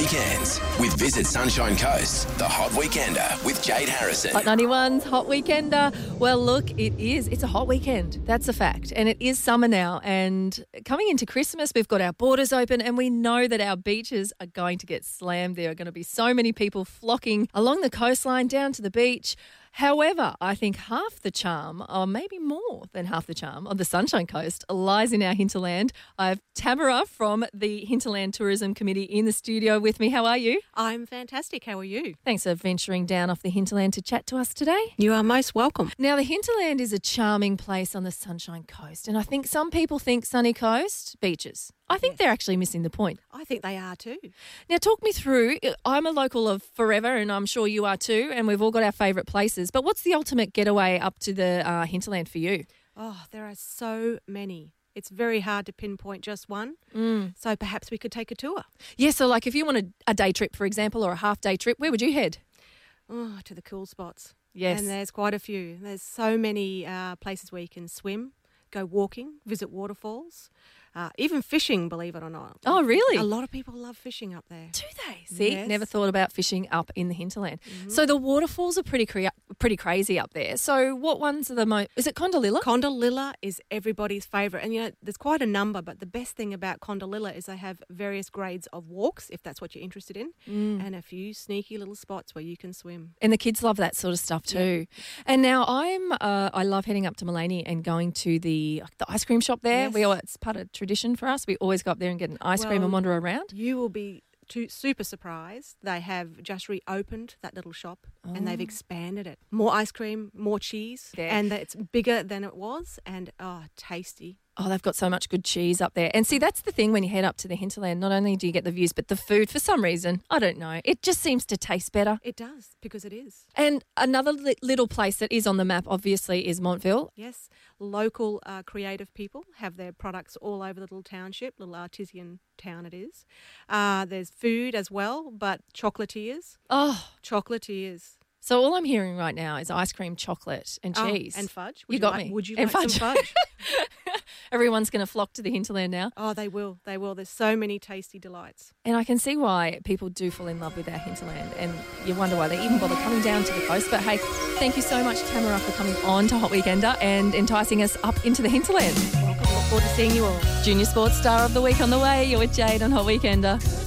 weekends with Visit Sunshine Coast, the Hot Weekender with Jade Harrison. Hot 91's Hot Weekender. Well, look, it's a hot weekend. That's a fact. And it is summer now. And coming into Christmas, we've got our borders open and we know that our beaches are going to get slammed. There are going to be so many people flocking along the coastline down to the beach. However, I think half the charm, or maybe more than half the charm, of the Sunshine Coast lies in our hinterland. I have Tamara from the Hinterland Tourism Committee in the studio with me. How are you? I'm fantastic. How are you? Thanks for venturing down off the hinterland to chat to us today. You are most welcome. Now, the hinterland is a charming place on the Sunshine Coast, and I think some people think sunny coast, beaches. I think they're actually missing the point. I think they are too. Now, talk me through. I'm a local of forever, and I'm sure you are too, and we've all got our favourite places. But what's the ultimate getaway up to the hinterland for you? Oh, there are so many. It's very hard to pinpoint just one. So perhaps we could take a tour. Yeah, so like if you wanted a day trip, for example, or a half-day trip, where would you head? Oh, to the cool spots. Yes. And there's quite a few. There's so many places where you can swim, go walking, visit waterfalls. Even fishing, believe it or not. Oh, really? A lot of people love fishing up there. Do they? See, Yes. never thought about fishing up in the hinterland. So the waterfalls are pretty crazy up there. So what ones are the most? Is it Condalilla? Condalilla is everybody's favourite. And, you know, there's quite a number, but the best thing about Condalilla is they have various grades of walks, if that's what you're interested in, and a few sneaky little spots where you can swim. And the kids love that sort of stuff too. And now I love heading up to Mullaney and going to the ice cream shop there. Yes. It's part of tradition for us. We always go up there and get an ice cream and wander around. You will be super surprised. They have just reopened that little shop and they've expanded it. More ice cream, more cheese, and it's bigger than it was and tasty. Oh, they've got so much good cheese up there. And see, that's the thing when you head up to the hinterland. Not only do you get the views, but the food, for some reason, I don't know, it just seems to taste better. It does, because it is. And another little place that is on the map, obviously, is Montville. Yes, local creative people have their products all over the little township, little artisan town it is. There's food as well, but chocolatiers. Oh. Chocolatiers. So all I'm hearing right now is ice cream, chocolate and cheese. And fudge. You got me. Would you And like some fudge? Everyone's going to flock to the hinterland now. Oh, they will. They will. There's so many tasty delights. And I can see why people do fall in love with our hinterland, and you wonder why they even bother coming down to the coast. But hey, thank you so much, Tamara, for coming on to Hot Weekender and enticing us up into the hinterland. Welcome. Look forward to seeing you all. Junior Sports Star of the Week on the way. You're with Jade on Hot Weekender.